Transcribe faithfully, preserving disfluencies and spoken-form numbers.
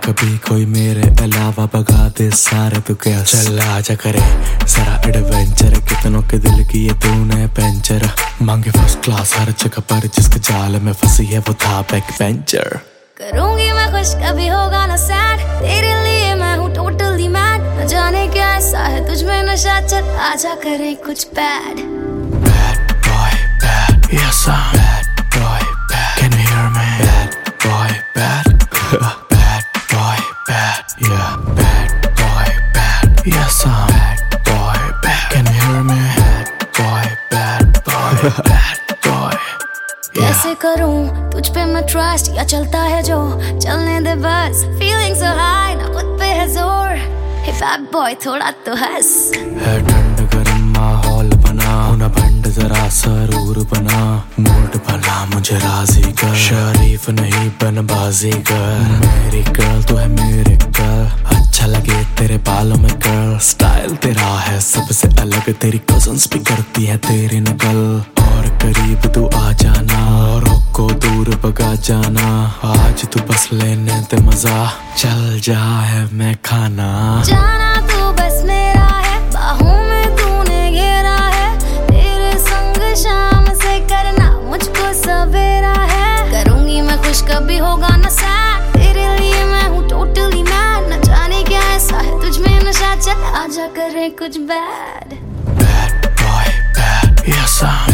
कभी कोई मेरे अलावा भगा दे सारे तू क्या चल आजा करे जरा एडवेंचर कितनों के दिल की ये तूने पेंचर मांगे फर्स्ट क्लास हर जगह पर जिसके जाल में फंसी है वो था बैक बेंचर। करूंगी मैं खुश कभी होगा ना सैड तेरे लिए मैं हूँ टोटली मैड न जाने क्या ऐसा है तुझ में नशा चल आजा करे कुछ bad. Bad boy bad yes I'm bad boy bad can you hear me bad boy bad bad boy bad yeah bad boy bad yes I'm bad boy bad can you hear me bad boy bad boy bad boy कैसे करूं तुझ पे मैं trust या चलता है जो चलने दे बस फीलिंग सो हाई ना खुद पे है जोर हे बैड बॉय थोड़ा तो हंस है ठंड गर्म माहौल बना ना भंड जरा सरूर बना मूड भला मुझे राजी कर शरीफ नहीं बन बाजी कर मेरी गर्ल तो है मेरे गर्ल अच्छा लगे तेरे बालों में गर्ल स्टाइल तेरा है सबसे अलग तेरी कजन्स भी करती है तेरी नकल और करीब तू आ जाना और को दूर भगा जाना आज तू बस लेने दे मजा चल जा है मैं खाना जाना तू बस मेरा है बाहों में तूने घेरा है तेरे संग शाम से करना मुझको सवेरा है करूंगी मैं खुश कभी होगा ना सैड तेरे लिए मैं हूँ टोटली मैड न जाने क्या ऐसा है तुझ में नशा चल आजा करे कुछ bad. Bad boy bad yes I'm